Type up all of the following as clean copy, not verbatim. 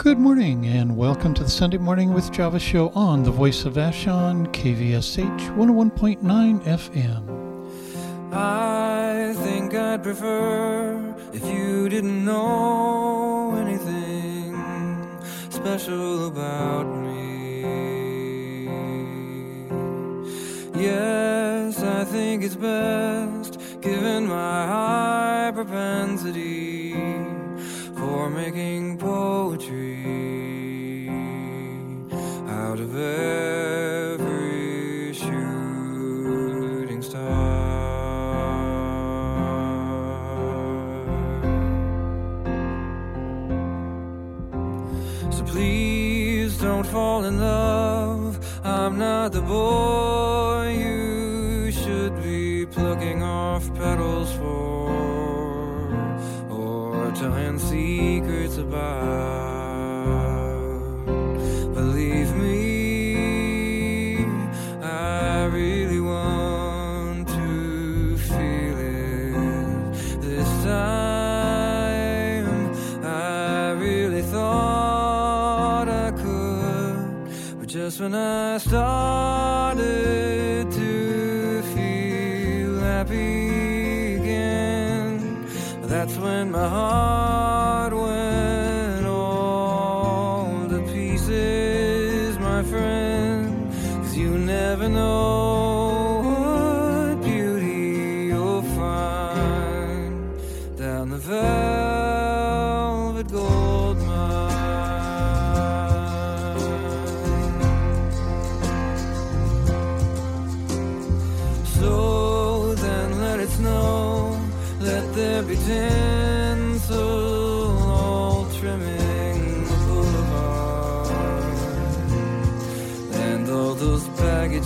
Good morning and welcome to the Sunday Morning with Java show on the Voice of Vashon, KVSH 101.9 FM. I think I'd prefer if you didn't know anything special about me. Yes, I think it's best, given my high propensity for making poetry out of every shooting star. So please don't fall in love. I'm not the boy you should be plucking off petals for, telling secrets about. Believe me, I really want to feel it this time. I really thought I could, but just when I started to feel happy again, that's when my heart went all to pieces, my friend. 'Cause you never know what beauty you'll find down the velvet gold mine. So then let it snow, let there be tinsel all trimming the boulevard, and all those baggage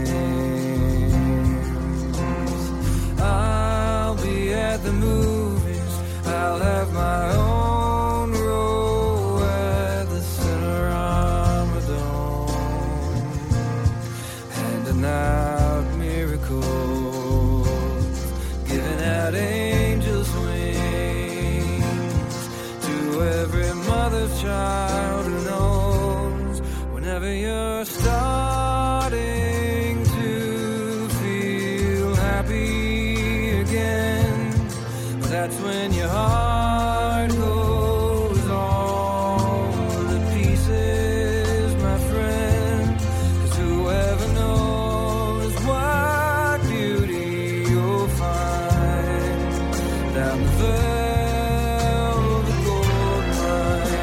claims. I'll be at the movies, I'll have my own row at the Cinerama Dome, handing out miracles, giving out angels' wings to every mother's child who knows whenever you're starting to feel happy again, that's when your heart goes all to pieces, my friend. 'Cause whoever knows what beauty you'll find down the velvet gold mine.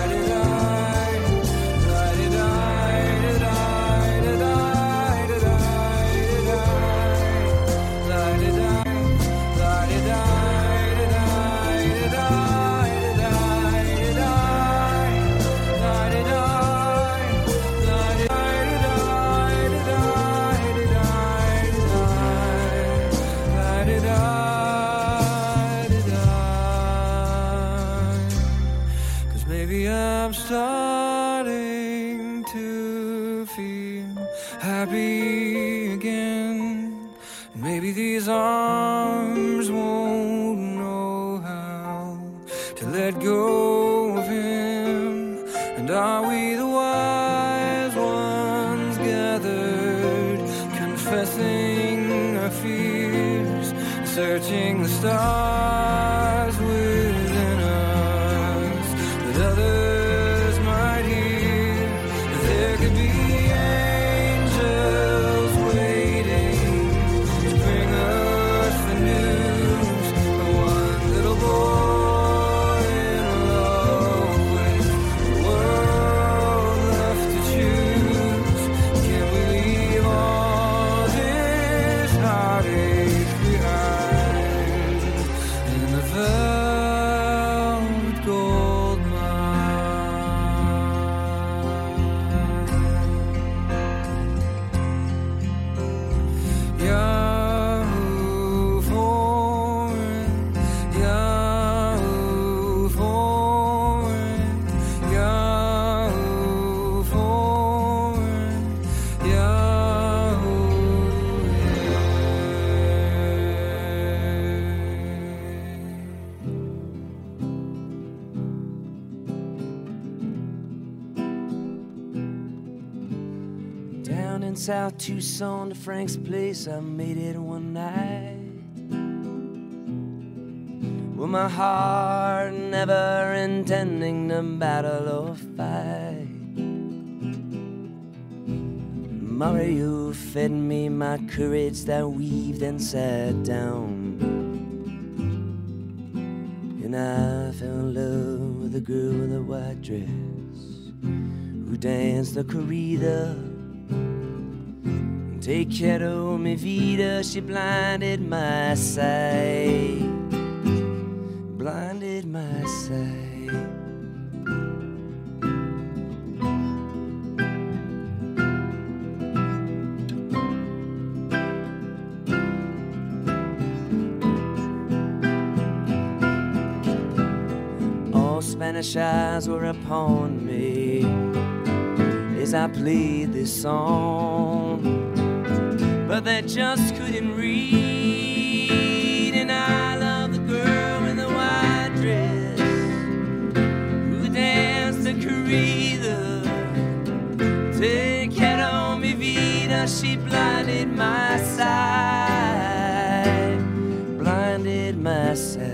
Maybe I'm starting to feel happy again. Maybe these arms won't know how to let go of him. And are we the wise ones gathered, confessing our fears, searching the stars within us, that others might hear that there could be angels waiting to bring us the news of one little boy in love with the world left to choose. Can we leave all this heartache behind in the down in South Tucson to Frank's place. I made it one night with my heart never intending to battle or fight. Mario fed me my courage that weaved and sat down, and I fell in love with a girl with a white dress who danced the corrida. Take care, mi vida, she blinded my sight, blinded my sight. All Spanish eyes were upon me as I played this song, but they just couldn't read. And I love the girl in the white dress who danced the corrida. Take care, mi vida, she blinded my sight, blinded my sight.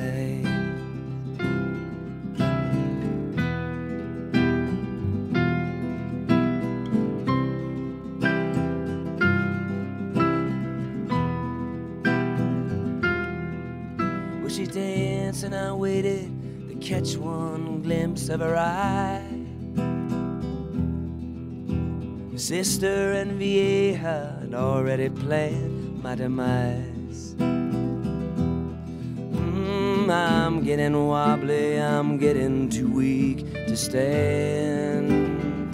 She danced and I waited to catch one glimpse of her eye. Sister and Vieja had already planned my demise. I'm getting wobbly, I'm getting too weak to stand,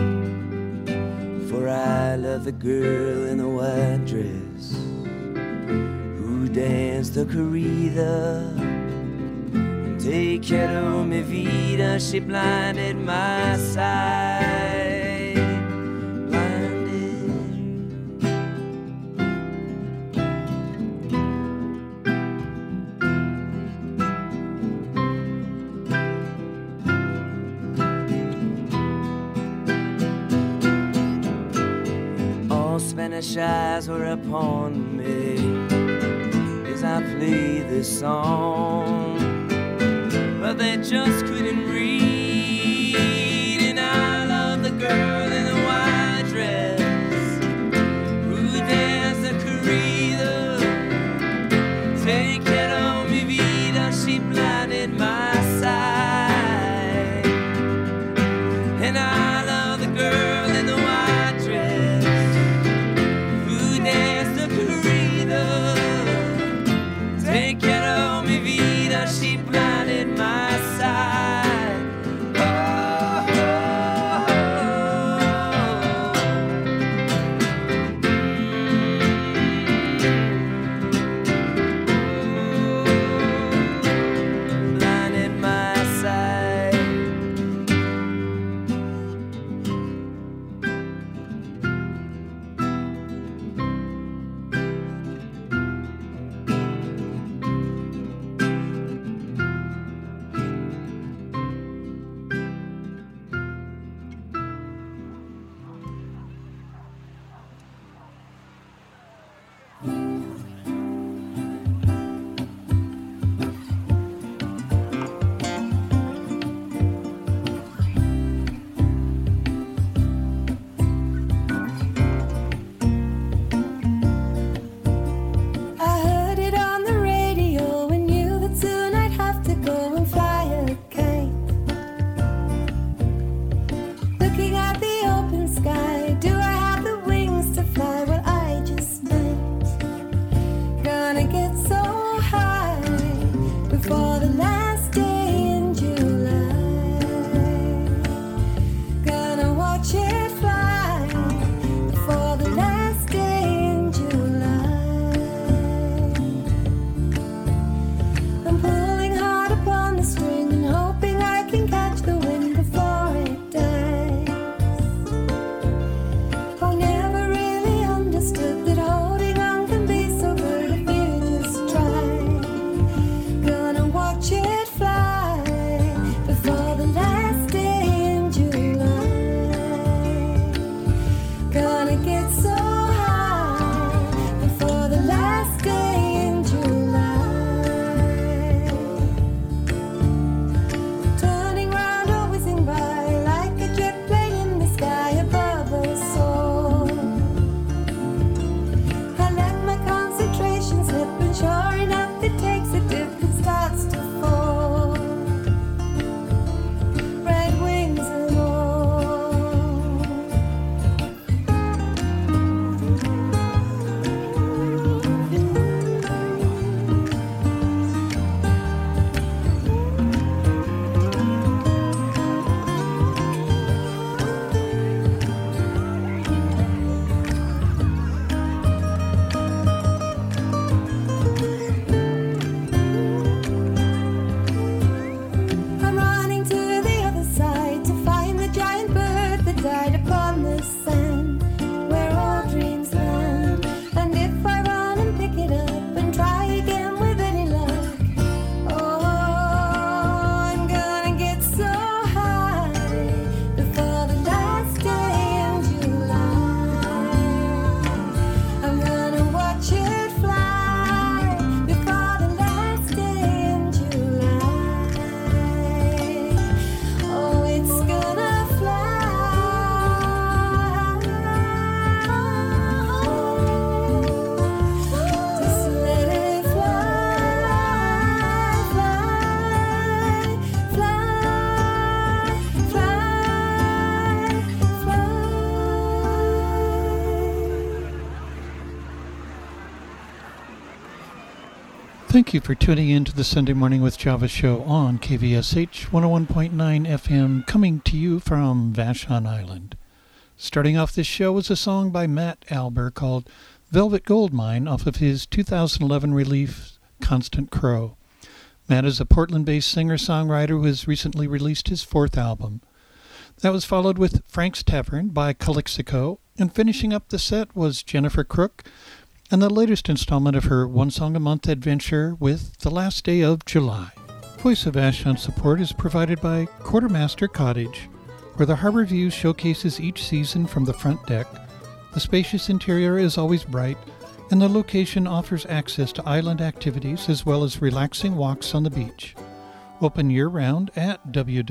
for I love the girl in the white dress who danced the corrida. Take care, mi vida, she blinded my sight, blinded. All Spanish eyes were upon me as I played this song, but they just couldn't read. And I love the girl in the white dress who danced the corrida. Take care, mi vida, she blinded my sight. And I love the girl in the white dress who danced the corrida. Take care, mi vida, she blinded my sight, Thank you for tuning in to the Sunday Morning with Java show on KVSH 101.9 FM, coming to you from Vashon Island. Starting off this show was a song by Matt Alber called Velvet Goldmine off of his 2011 release, Constant Crow. Matt is a Portland-based singer-songwriter who has recently released his fourth album. That was followed with Frank's Tavern by Calixico, and finishing up the set was Jennifer Crook, and the latest installment of her one-song-a-month adventure with The Last Day of July. Voice of Vashon support is provided by Quartermaster Cottage, where the harbor view showcases each season from the front deck. The spacious interior is always bright, and the location offers access to island activities as well as relaxing walks on the beach. Open year-round at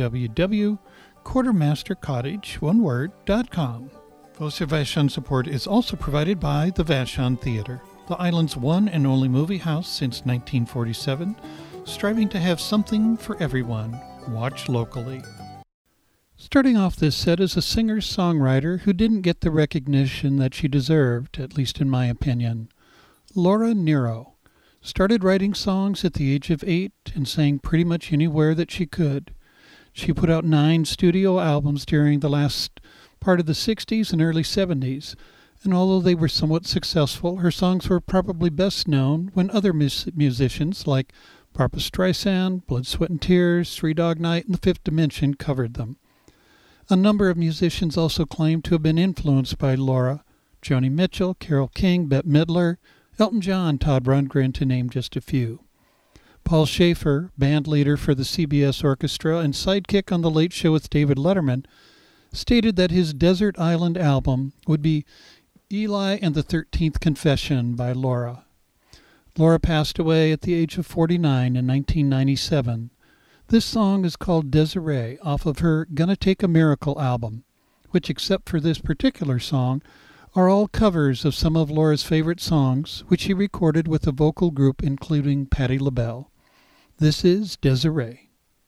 www.quartermastercottage.com. Voice of Vashon support is also provided by the Vashon Theater, the island's one and only movie house since 1947, striving to have something for everyone. Watch locally. Starting off this set is a singer-songwriter who didn't get the recognition that she deserved, at least in my opinion. Laura Nyro started writing songs at the age of 8 and sang pretty much anywhere that she could. She put out 9 studio albums during the last part of the 60s and early 70s, and although they were somewhat successful, her songs were probably best known when other musicians like Barbra Streisand, Blood, Sweat and Tears, Three Dog Night, and The Fifth Dimension covered them. A number of musicians also claim to have been influenced by Laura: Joni Mitchell, Carole King, Bette Midler, Elton John, Todd Rundgren, to name just a few. Paul Schaefer, band leader for the CBS Orchestra and sidekick on The Late Show with David Letterman, stated that his Desert Island album would be Eli and the 13th Confession by Laura. Laura passed away at the age of 49 in 1997. This song is called Desiree off of her Gonna Take a Miracle album, which, except for this particular song, are all covers of some of Laura's favorite songs, which she recorded with a vocal group including Patti LaBelle. This is Desiree.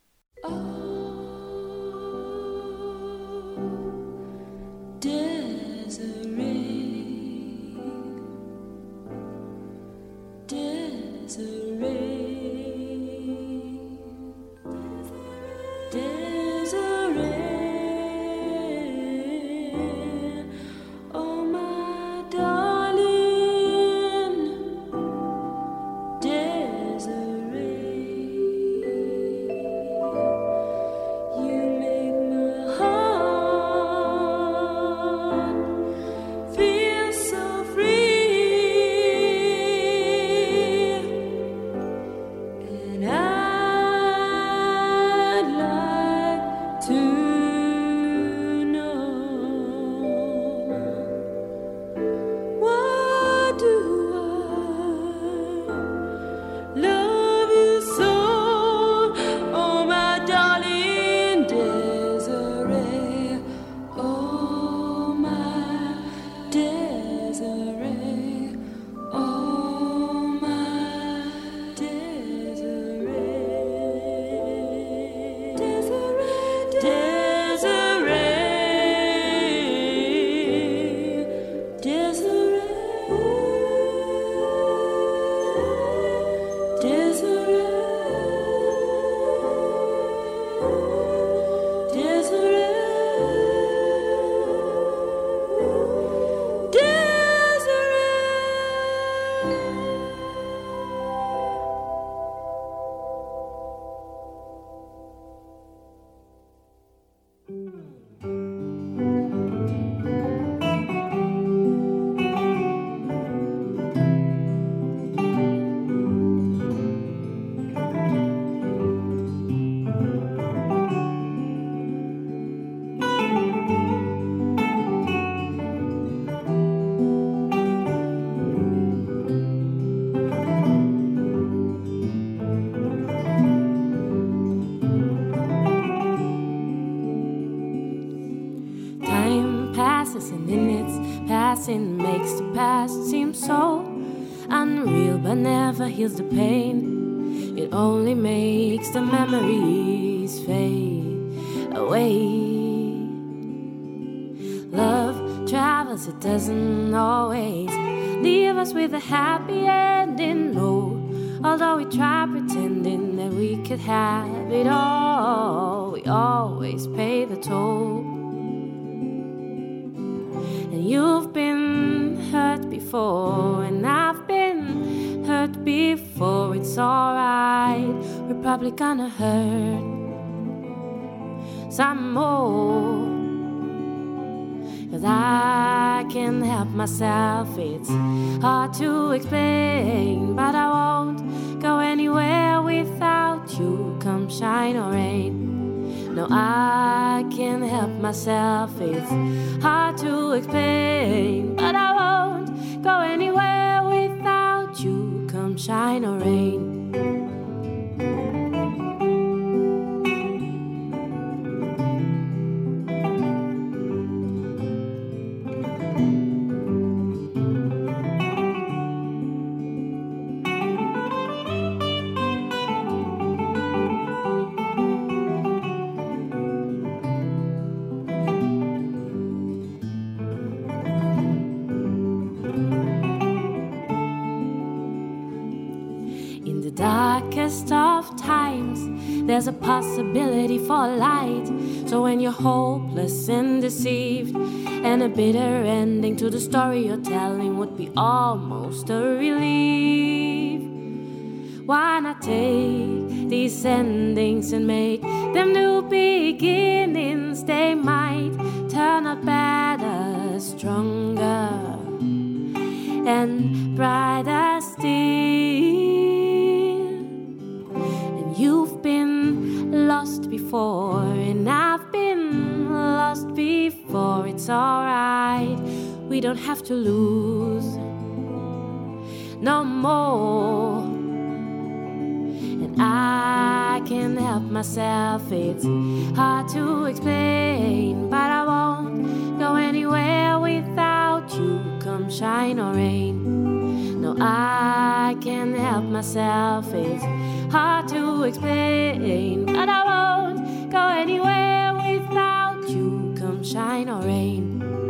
Makes the past seem so unreal, but never heals the pain. It only makes the memories fade away. Love travels, it doesn't always leave us with a happy ending. No, Although we try pretending that we could have it all, we always pay the toll. And you've been hurt before, and I've been hurt before. It's alright, we're probably gonna hurt some more. 'Cause I can't help myself, it's hard to explain, but I won't go anywhere without you, come shine or rain. No, I can't help myself, it's hard to explain, but I won't go anywhere without you, come shine or rain. Darkest of times, there's a possibility for light. So when you're hopeless and deceived, and a bitter ending to the story you're telling would be almost a relief, why not take these endings and make them new beginnings? They might turn out better, stronger, and brighter still. You've been lost before, and I've been lost before. It's alright, we don't have to lose no more. And I can't help myself, it's hard to explain, but I won't go anywhere without you, come shine or rain. No, I can't help myself, it's hard to explain, but I won't go anywhere without you, come shine or rain.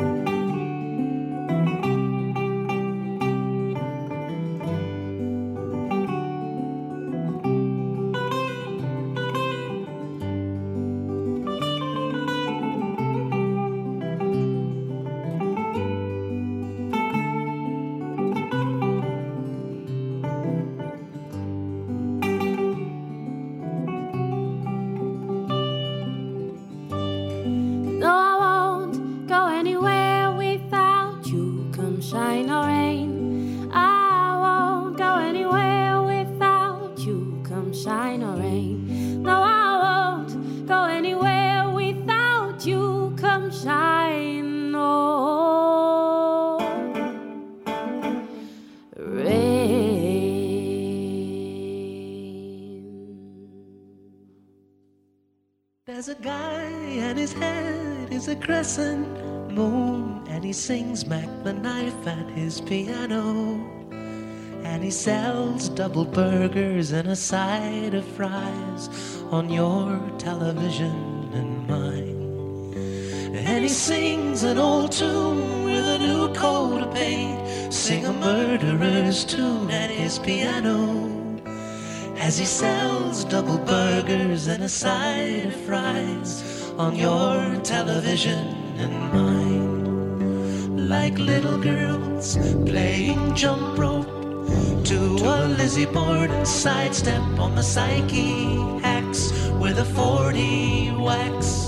There's a guy and his head is a crescent moon, and he sings Mac the Knife at his piano, and he sells double burgers and a side of fries on your television and mine. And he sings an old tune with a new coat of paint, sing a murderer's tune at his piano, as he sells double burgers and a side of fries on your television and mine. Like little girls playing jump rope to a Lizzie Borden sidestep on the Psyche hacks with a 40 wax.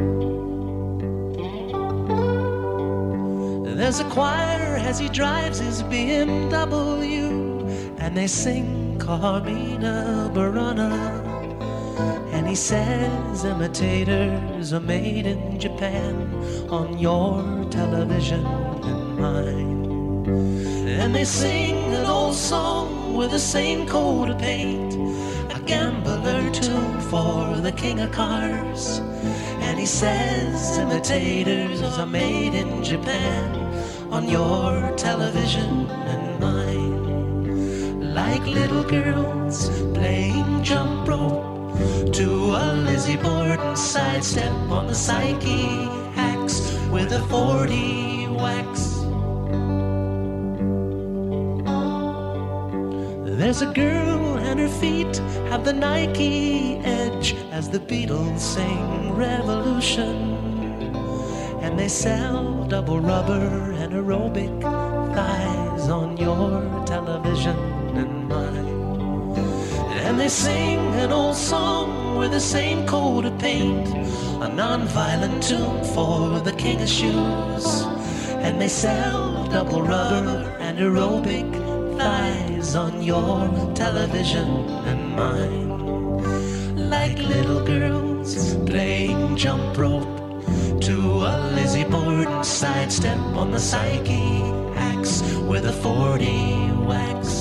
There's a choir as he drives his BMW, and they sing Carmina Burana, and he says imitators are made in Japan on your television and mine. And they sing an old song with the same coat of paint, a gambler tune for the king of cars, and he says imitators are made in Japan on your television and mine. Like little girls playing jump rope to a Lizzie Borden sidestep on the Psyche hacks with a 40 wax. There's a girl and her feet have the Nike edge as the Beatles sing Revolution. And they sell double rubber and aerobic thighs on your television and mine. And they sing an old song with the same coat of paint, a non-violent tune for the king of shoes. And they sell double rubber and aerobic thighs on your television and mine. Like little girls playing jump rope to a Lizzie Borden sidestep on the Psyche axe with a 40 wax.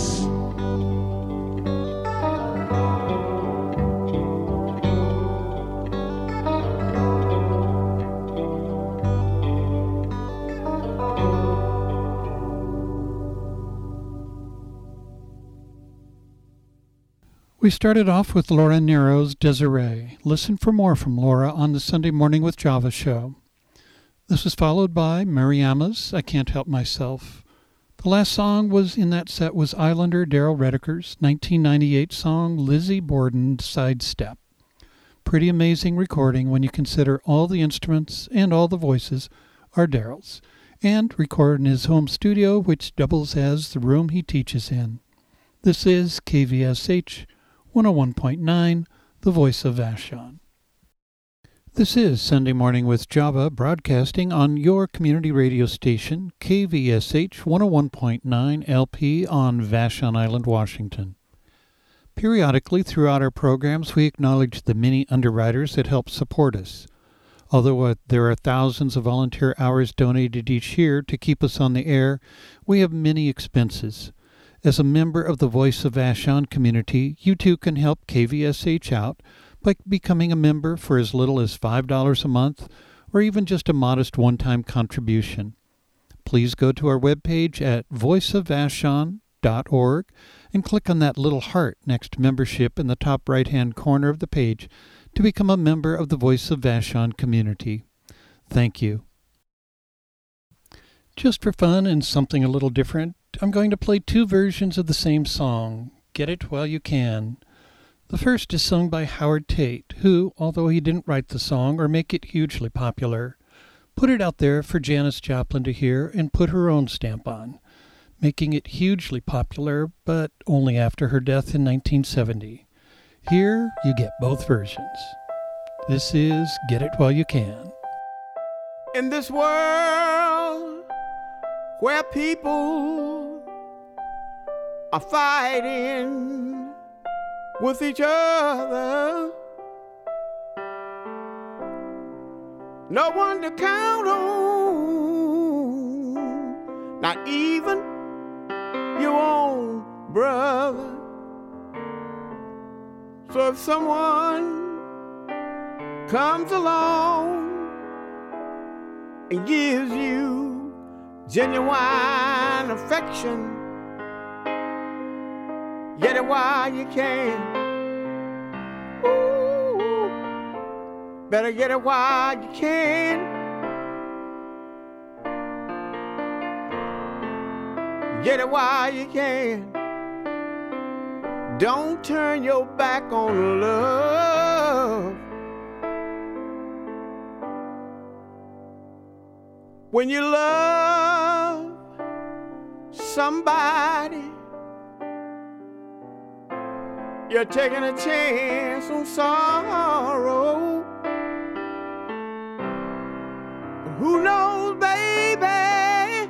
We started off with Laura Nero's Desiree. Listen for more from Laura on the Sunday Morning with Java show. This was followed by Mariama's I Can't Help Myself. The last song in that set was Islander Daryl Redeker's 1998 song Lizzie Borden Sidestep. Pretty amazing recording when you consider all the instruments and all the voices are Daryl's, and recorded in his home studio, which doubles as the room he teaches in. This is KVSH 101.9, the voice of Vashon. This is Sunday Morning with Java, broadcasting on your community radio station, KVSH 101.9 LP on Vashon Island, Washington. Periodically throughout our programs, we acknowledge the many underwriters that help support us. Although there are thousands of volunteer hours donated each year to keep us on the air, we have many expenses. As a member of the Voice of Vashon community, you too can help KVSH out by becoming a member for as little as $5 a month, or even just a modest one-time contribution. Please go to our webpage at voiceofvashon.org and click on that little heart next to membership in the top right-hand corner of the page to become a member of the Voice of Vashon community. Thank you. Just for fun and something a little different, I'm going to play two versions of the same song, Get It While You Can. The first is sung by Howard Tate, who, although he didn't write the song or make it hugely popular, put it out there for Janis Joplin to hear and put her own stamp on, making it hugely popular, but only after her death in 1970. Here you get both versions. This is Get It While You Can. In this world where people are fighting with each other, no one to count on, not even your own brother. So if someone comes along and gives you genuine affection, get it while you can. Ooh, better get it while you can. Get it while you can. Don't turn your back on love. When you love somebody, you're taking a chance on sorrow. Who knows, baby,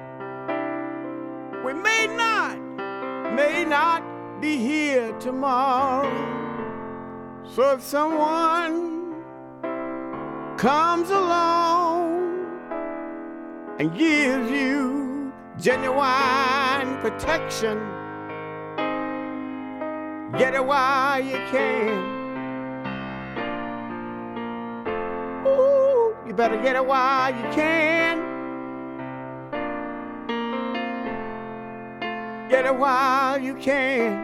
we may not be here tomorrow. So if someone comes along and gives you genuine protection, get it while you can. Ooh, you better get it while you can. Get it while you can.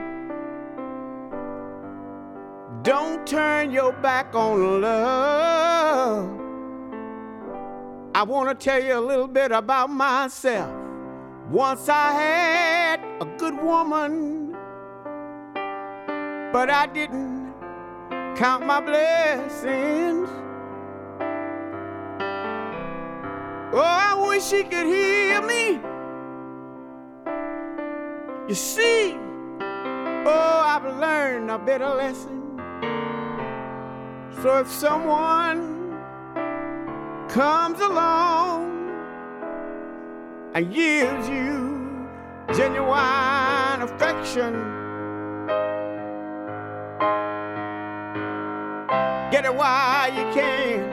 Don't turn your back on love. I want to tell you a little bit about myself. Once I had a good woman but I didn't count my blessings. Oh, I wish he could hear me. You see, oh, I've learned a better lesson. So if someone comes along and gives you genuine affection, get it while you can.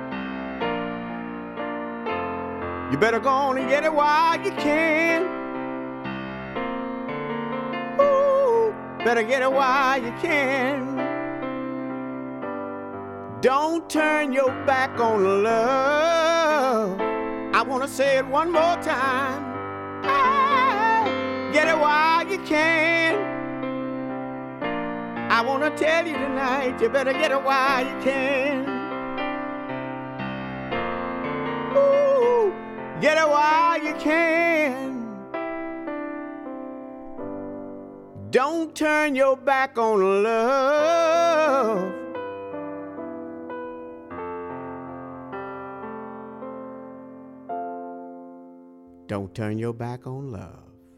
You better go on and get it while you can. Ooh, better get it while you can. Don't turn your back on love. I want to say it one more time. Get it while you can. I want to tell you tonight, you better get it while you can. Ooh, get it while you can. Don't turn your back on love. Don't turn your back on love.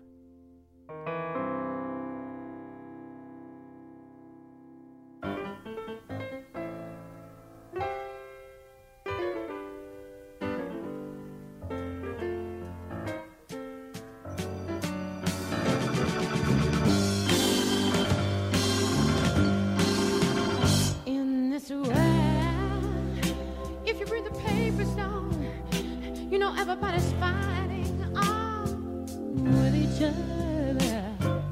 In this world, if you read the papers down, you know everybody's fighting with each other.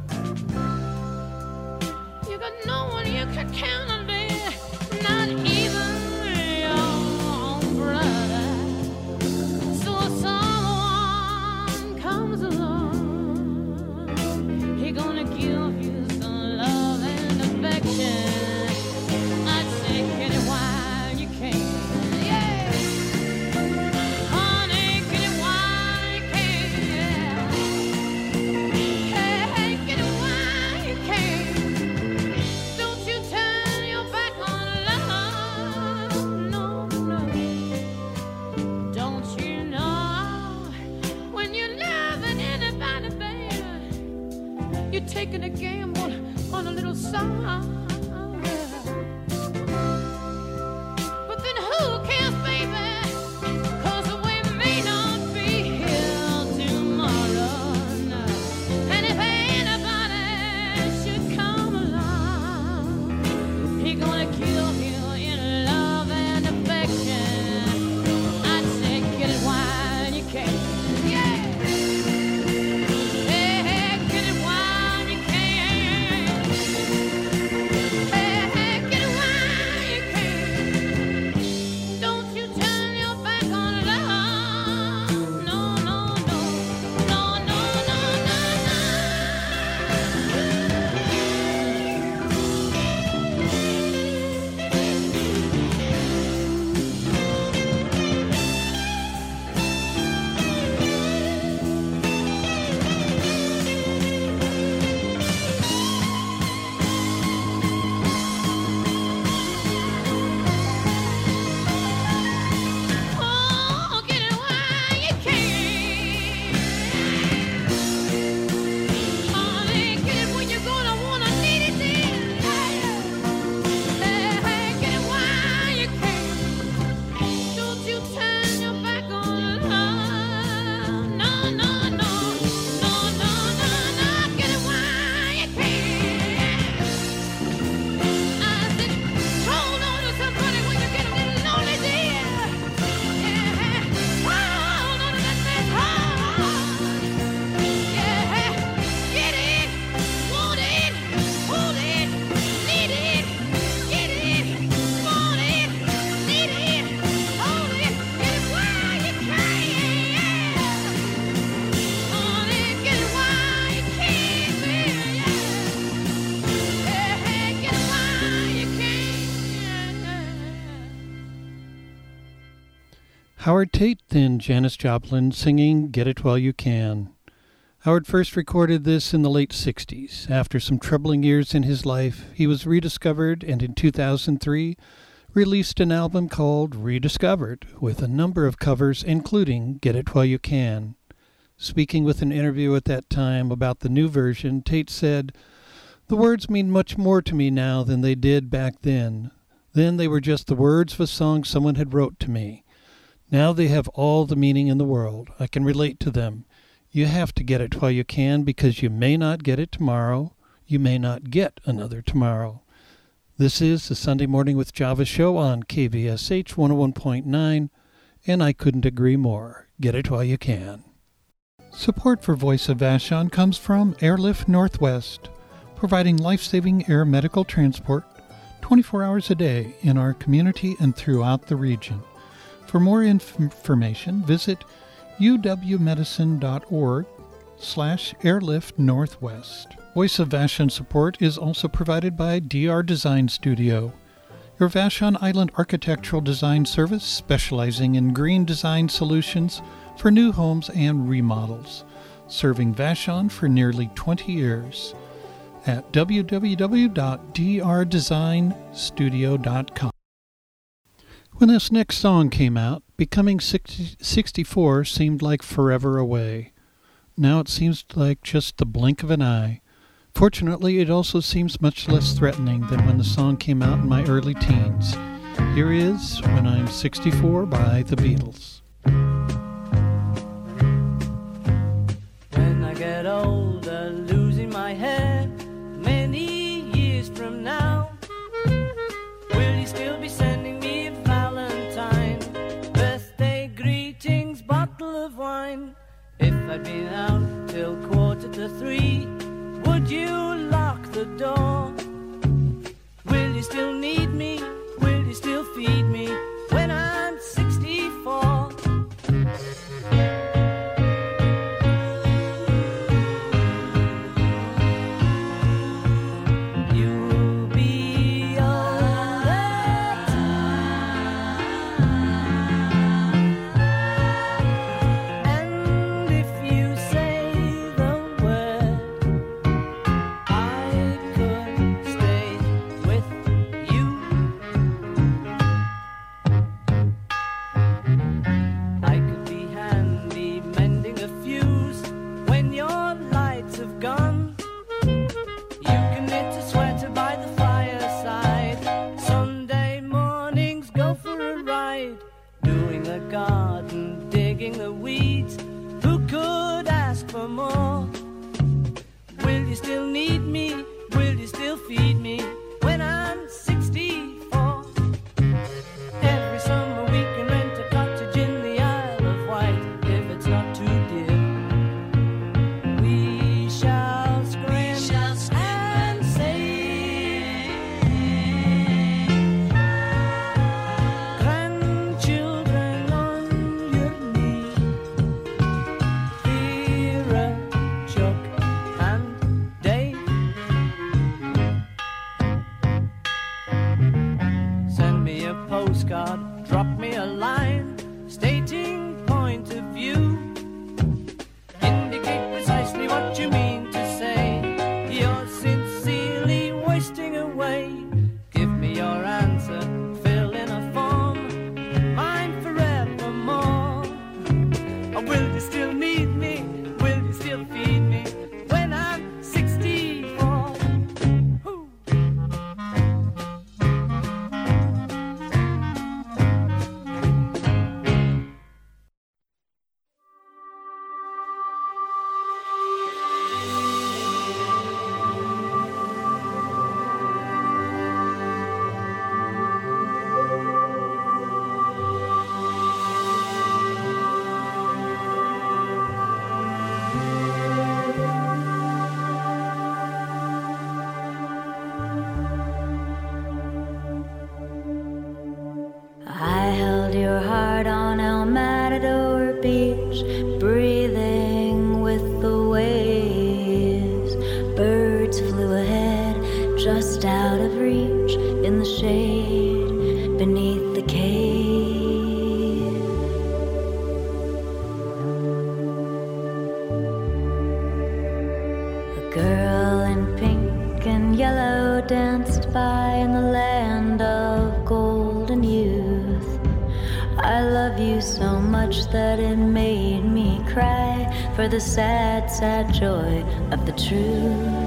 You got no one you can count on, baby, not even your own brother. So if someone comes along, he gonna give you some love and affection. I'd say get it while you can. Yeah. Honey, get it while you can. Hey, get it while you can. Don't you turn your back on love. No, no. Don't you know when you're loving anybody, baby, you're taking a gamble on a little song. But then who cares, baby? 'Cause we may not be here tomorrow. No. And if anybody should come along, he gonna kill you in love and affection. I'd say get it while you can. Yeah. Hey, get it while you can. Hey, get it while you can. Don't you turn your back on love. No, no, no. No, no, no, no, no. Oh, get it while you can. Honey, get it when you're gonna wanna need it then. Hey, get it while you can. Don't you turn your back on love. No, no, no. No, no, no, no. Get it while you can. I said, hold on to somebody when you get a little lonely, dear. Yeah, hold on to that man's heart. Yeah, get it, want it, hold it, need it, get it, want it, need it, hold it, get it while you can. Honey, get it while you can, baby. Yeah, get it while you can. Howard Tate, then Janis Joplin singing Get It While You Can. Howard first recorded this in the late 60s. After some troubling years in his life, he was rediscovered and in 2003 released an album called Rediscovered with a number of covers, including Get It While You Can. Speaking with an interview at that time about the new version, Tate said, "The words mean much more to me now than they did back then. Then they were just the words of a song someone had wrote to me. Now they have all the meaning in the world. I can relate to them. You have to get it while you can because you may not get it tomorrow. You may not get another tomorrow." This is the Sunday Morning with Java show on KVSH 101.9, and I couldn't agree more. Get it while you can. Support for Voice of Vashon comes from Airlift Northwest, providing life-saving air medical transport 24 hours a day in our community and throughout the region. For more information, visit uwmedicine.org/airliftnorthwest. Voice of Vashon support is also provided by DR Design Studio, your Vashon Island architectural design service specializing in green design solutions for new homes and remodels, serving Vashon for nearly 20 years at www.drdesignstudio.com. When this next song came out, becoming 64 seemed like forever away. Now it seems like just the blink of an eye. Fortunately, it also seems much less threatening than when the song came out in my early teens. Here is When I'm 64 by the Beatles. When I get older, losing my hair, many years from now, will you still be sending me a Valentine, birthday greetings, bottle of wine? If I'd been out till 2:45, would you lock the door? Will you still need me? Will you still feed me when I'm 64? You'll be all that time. And if you say the word, I could stay with you. I could be handy mending a fuse when your lights have gone. You can knit a sweater by the fireside. Sunday mornings go for a ride, doing the garden, digging the weeds. Who could ask for more? Will you still need me? Will you still feed me when I'm 64? Every summer we can rent a cottage in the Isle of Wight if it's not too dear. We shall scream and sing. Grandchildren on your knee, Vera, Chuck and Dave. Send me a postcard, drop me a line, stating point of view. Indicate precisely what you mean to say. You're sincerely wasting away. Give me your answer, fill in a form, mine forevermore. Or will you still need me? Will you still feed me when I'm 64? Woo. I held your heart on El Matador Beach, breathing with the waves. Birds flew ahead, just out of reach, in the shade, beneath the cave. by in the land of golden youth. I love you so much that it made me cry for the sad, sad joy of the truth.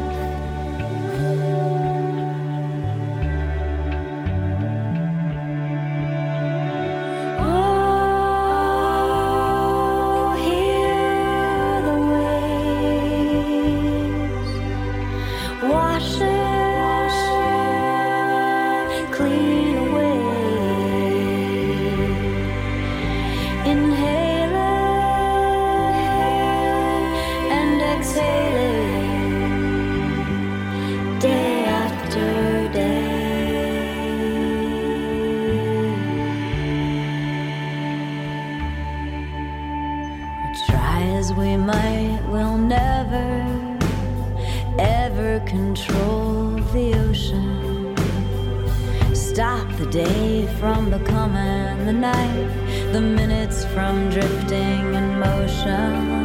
From becoming the night, the minutes from drifting in motion.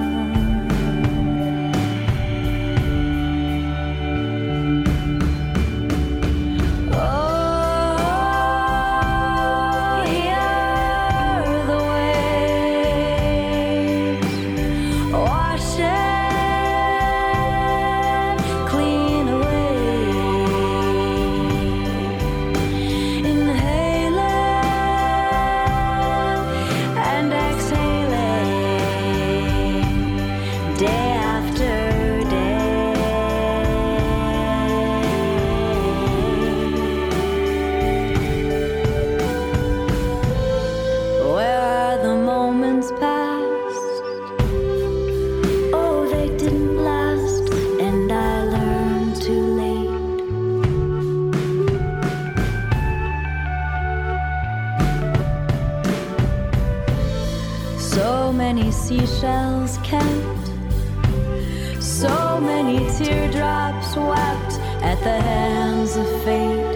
Seashells kept, so many teardrops wept at the hands of fate.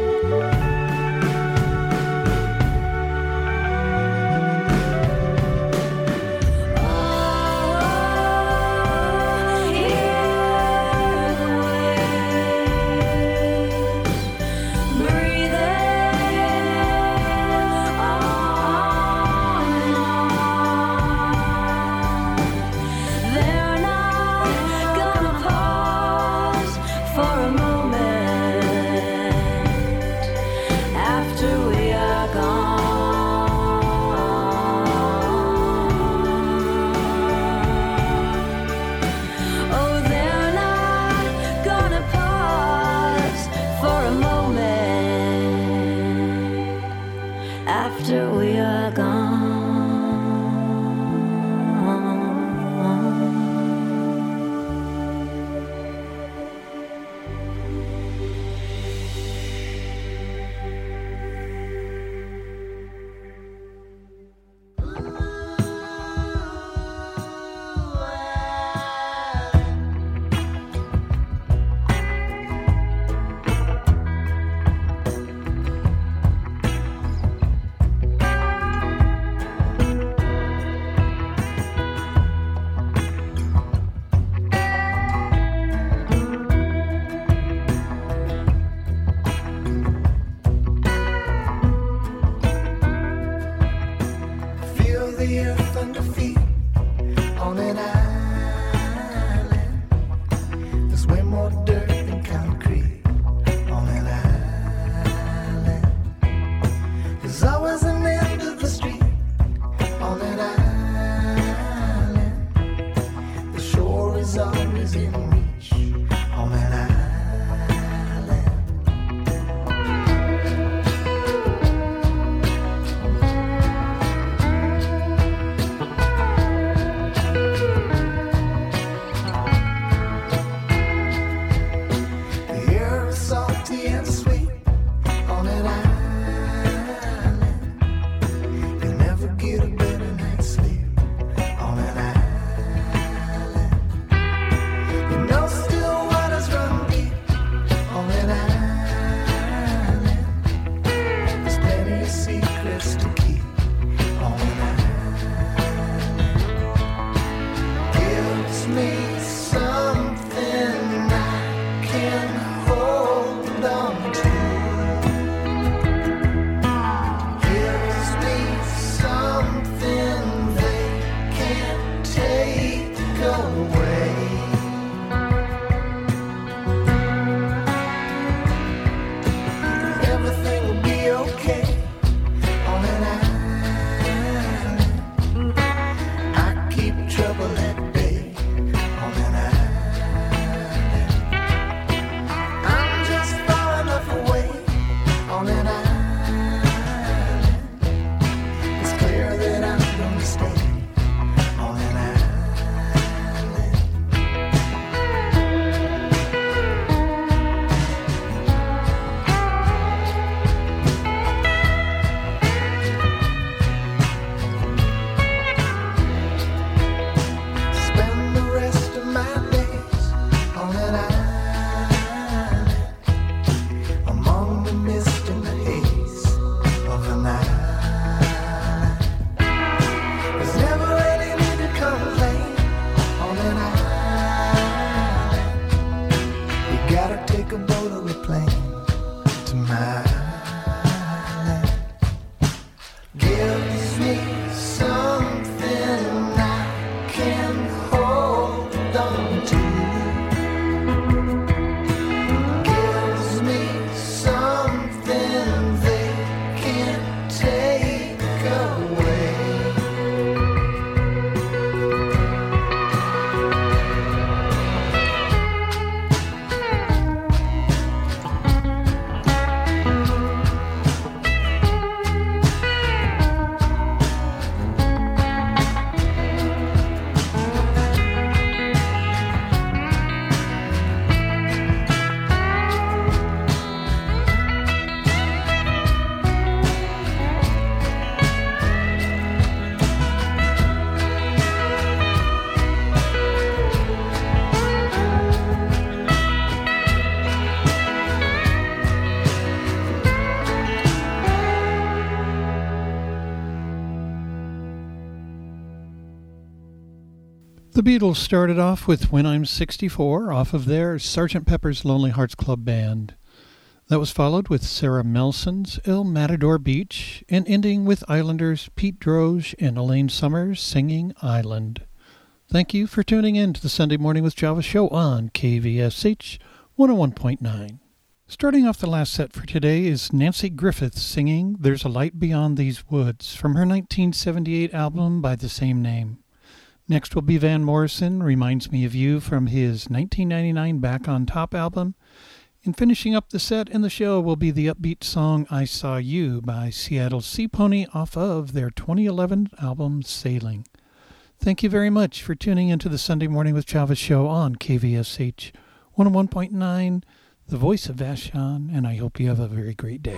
The Beatles started off with When I'm 64 off of their Sgt. Pepper's Lonely Hearts Club Band. That was followed with Sarah Melson's El Matador Beach, and ending with Islanders' Pete Droge and Elaine Summers singing Island. Thank you for tuning in to the Sunday Morning with Java show on KVSH 101.9. Starting off the last set for today is Nancy Griffith singing There's a Light Beyond These Woods from her 1978 album by the same name. Next will be Van Morrison, Reminds Me of You from his 1999 Back on Top album. And finishing up the set and the show will be the upbeat song I Saw You by Seattle Sea Pony off of their 2011 album Sailing. Thank you very much for tuning into the Sunday Morning with Java show on KVSH 101.9, the voice of Vashon, and I hope you have a very great day.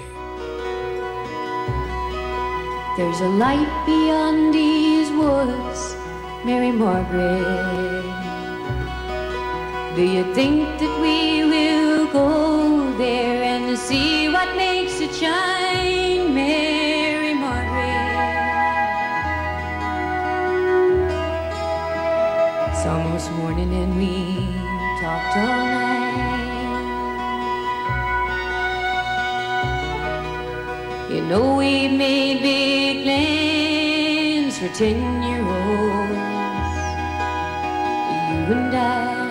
There's a light beyond these woods, Mary Margaret. Do you think that we will go there and see what makes it shine, Mary Margaret? It's almost morning and we talked all night. You know we made big plans for 10-year-olds, you and I.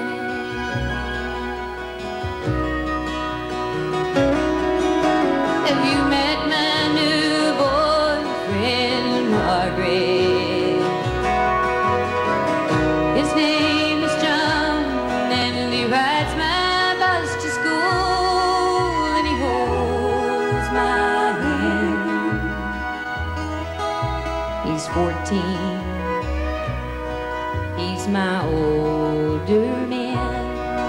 Have you met my new boyfriend, Margaret? His name is John, and he rides my bus to school, and he holds my hand. He's 14. He's my older man.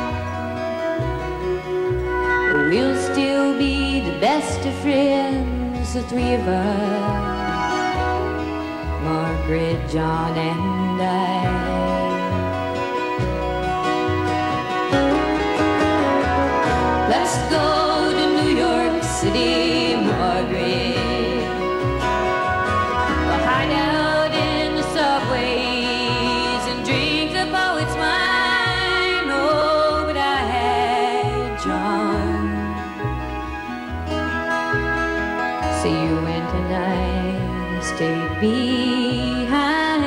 We'll still be the best of friends, the three of us, Margaret, John, and I. Let's go to New York City, Margaret. We'll hide out in the subways and drink the poet's wine. Oh, but I had John. So you went and I stayed behind,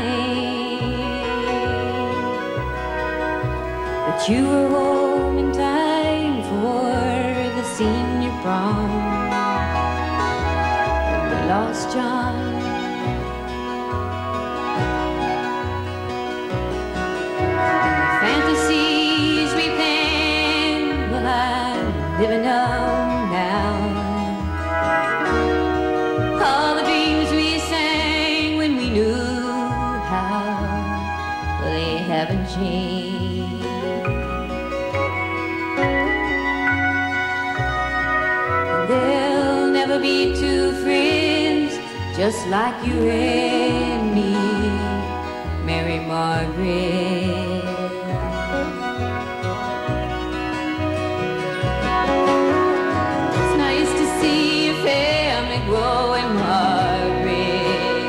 but you were home in time for the senior prom. And we lost John. And the fantasies we planned, well, I'm living them now. All the dreams we sang when we knew how, well, they haven't changed. There'll never be two friends just like you and me, Mary Margaret. It's nice to see your family growing, Margaret.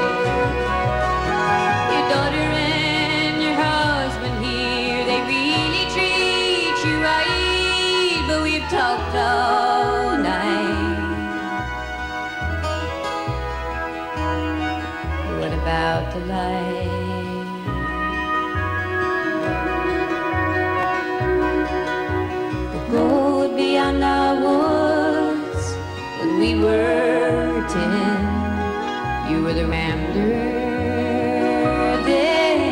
Your daughter and your husband here, they really treat you right. But we've talked all night. What about the light? The road beyond our woods. When we were 10, you were the rambler then.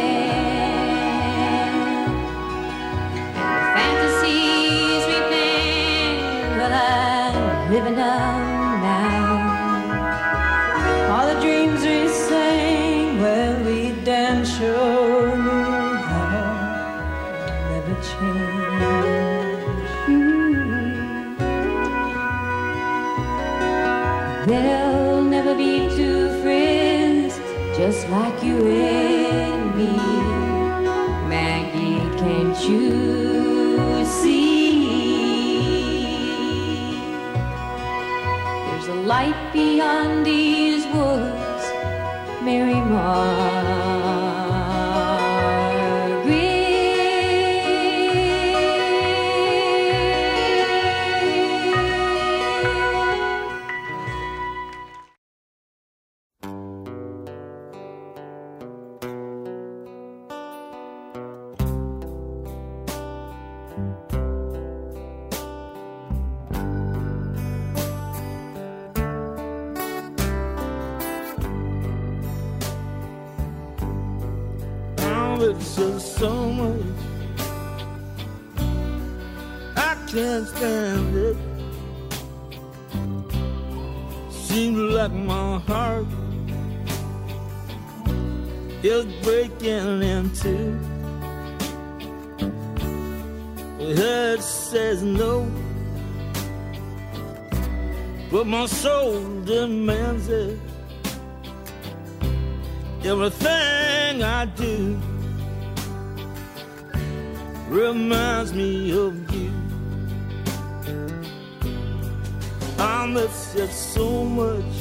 And the fantasies we planned, well, I'm living them now. All the dreams we sang, well, we damn sure knew how, never change. There'll never be two friends just like you and me, Maggie, can't you see? There's a light beyond these woods, Mary Margaret. it's just so much. I can't stand it. Seems like my heart is breaking in two. The head says no, but my soul demands it. Everything I do reminds me of you. I miss it so much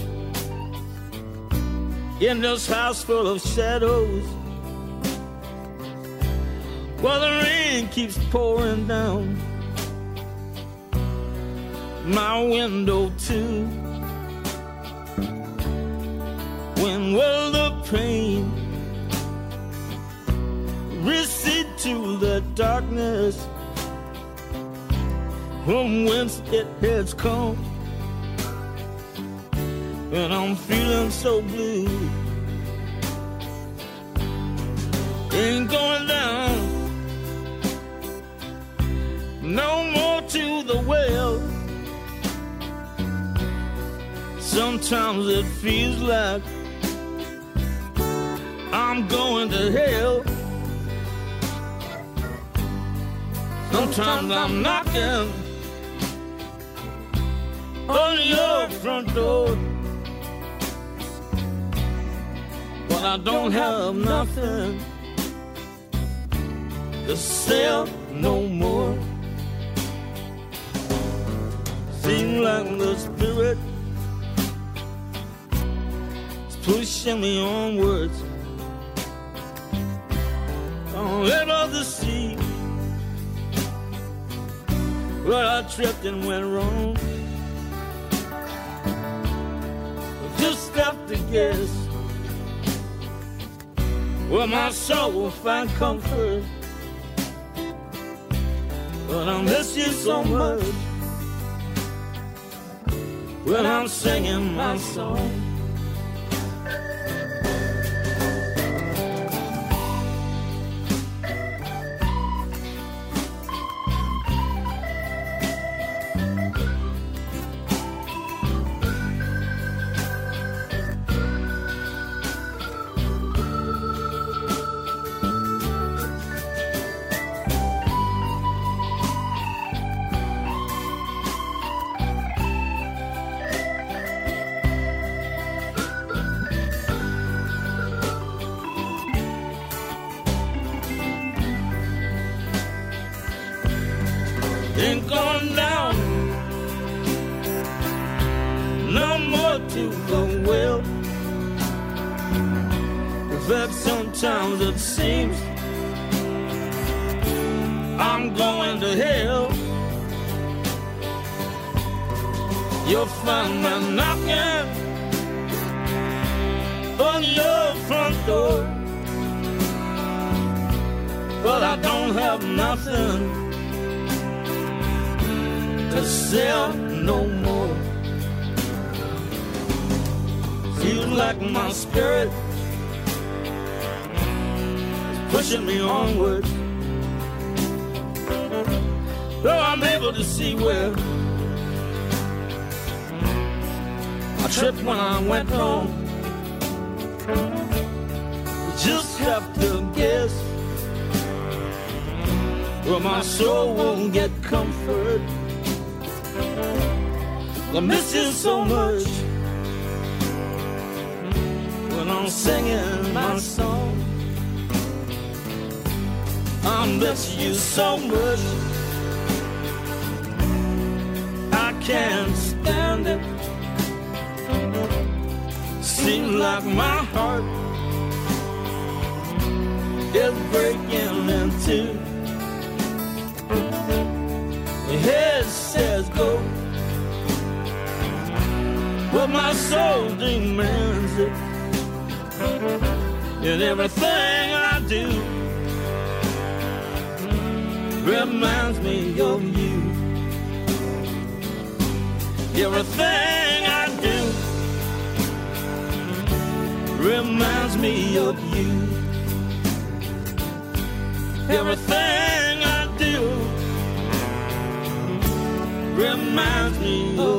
in this house full of shadows, while the rain keeps pouring down my window too. When will the pain recede to the darkness from whence it has come? And I'm feeling so blue. Ain't going down no more to the well. Sometimes it feels like I'm going to hell. Sometimes I'm knocking on your front door, but I don't have nothing to sell no more. Seems like the spirit is pushing me onwards. I'm able to see where I tripped and went wrong. I just have to guess where my soul will find comfort. But I miss you so much when I'm singing my song. Ain't going down no more to the well. In fact, sometimes it seems I'm going to hell. You'll find me knocking on your front door, but I don't have nothing to sell no more. Feels like my spirit is pushing me onward, though I'm able to see where I tripped when I went home. Just have to guess where my soul won't get comfort. I miss you so much when I'm singing my song. I miss you so much I can't stand it. Seems like my heart is breaking in two. The head says go, but my soul demands it. And everything I do reminds me of you. Everything I do reminds me of you. Everything I do reminds me of